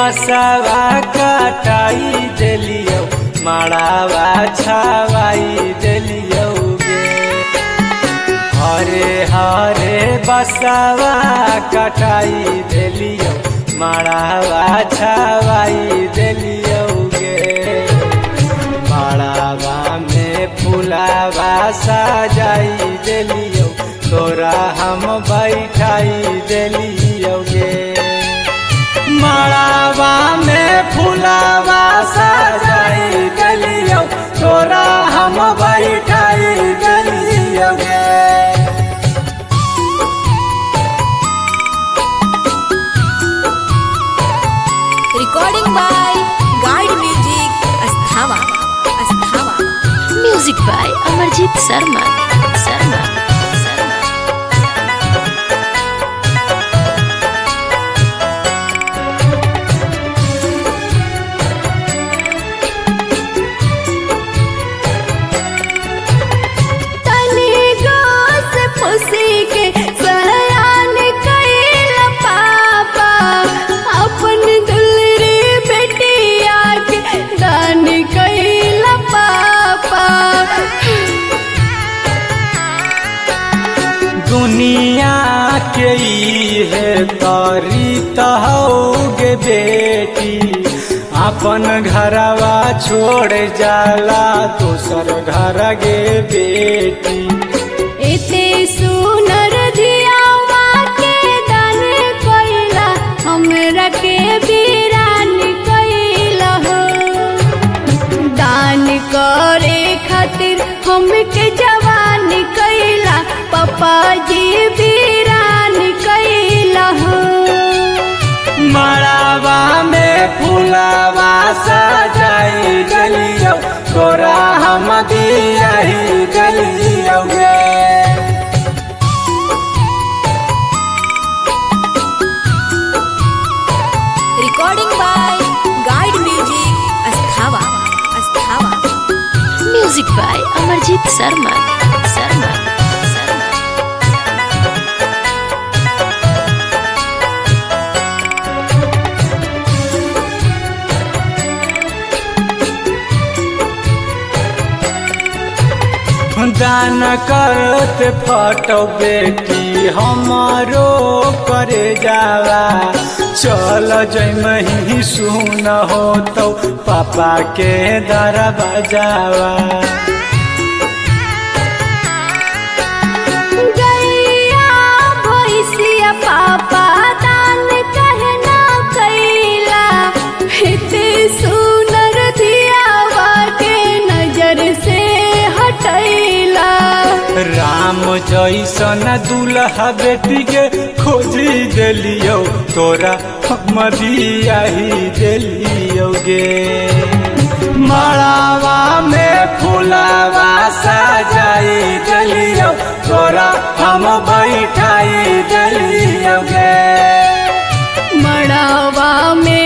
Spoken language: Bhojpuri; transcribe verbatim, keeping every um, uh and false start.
बसवा कटाई देलियो माड़ावा छवाई देलियो गे। हरे हरे बसवा कटाई देलियो माड़ावा छवाई देलियो गे। माड़ावा में फुलावा सजाई देलियो तोरा हम बैठाई देलियो गे। माड़ावा में फुलावा सजाई देलियो तोरा हम बैठाई देलियो गे। Recording by Guide Music Asthava Asthava Music by Amarjit Sharma Sharma दुनिया के है तारी तहोगे बेटी अपन घरवा छोड़ जाला दोसर घर गे बेटी। एते सुनर दियावा के दान कइला हमरा के वीरान कइला हो। दान करे खातिर हमके जवान कइला पापा जी वीरान कइला हो। माड़ावा में फुलावा सजाई देलियो तोरा हम दियाही देलियो गे। Recording by Guide Music Asthava Asthava Music by Amarjit Sharma Sharma दान करते फटो बेटी हमारो करे जावा चल जमही सुन हो तो पापा के दर बजावा। गैया भैसिया पापा दान कहे ना कइला एते सुनर दियावा के नजर से हटैला। राम जैसन दूल्हा बेटी के खोजी देलियो तोरा हम दियाही देलियो गे। माड़ावा में फुलावा सजाई देलियो तोरा हम बैठाई देलियो गे। मड़ावा में